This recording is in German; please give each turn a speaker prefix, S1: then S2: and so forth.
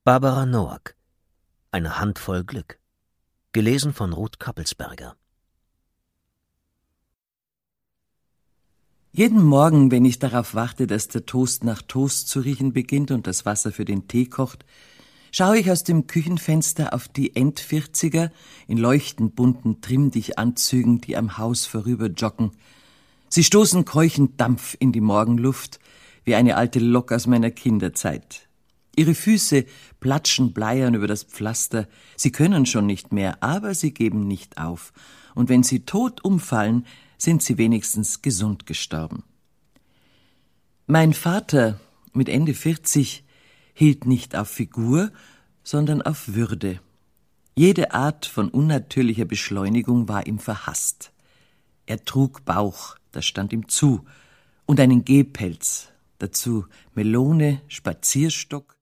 S1: Barbara Noack, Eine Handvoll Glück. Gelesen von Ruth Kappelsberger.
S2: Jeden Morgen, wenn ich darauf warte, dass der Toast nach Toast zu riechen beginnt und das Wasser für den Tee kocht, schaue ich aus dem Küchenfenster auf die End-40er in leuchtend bunten Trimm-dich-Anzügen, die am Haus vorüber joggen. Sie stoßen keuchend Dampf in die Morgenluft, wie eine alte Lok aus meiner Kinderzeit. Ihre Füße platschen bleiern über das Pflaster. Sie können schon nicht mehr, aber sie geben nicht auf. Und wenn sie tot umfallen, sind sie wenigstens gesund gestorben. Mein Vater, mit Ende 40, hielt nicht auf Figur, sondern auf Würde. Jede Art von unnatürlicher Beschleunigung war ihm verhasst. Er trug Bauch, das stand ihm zu, und einen Gehpelz, dazu Melone, Spazierstock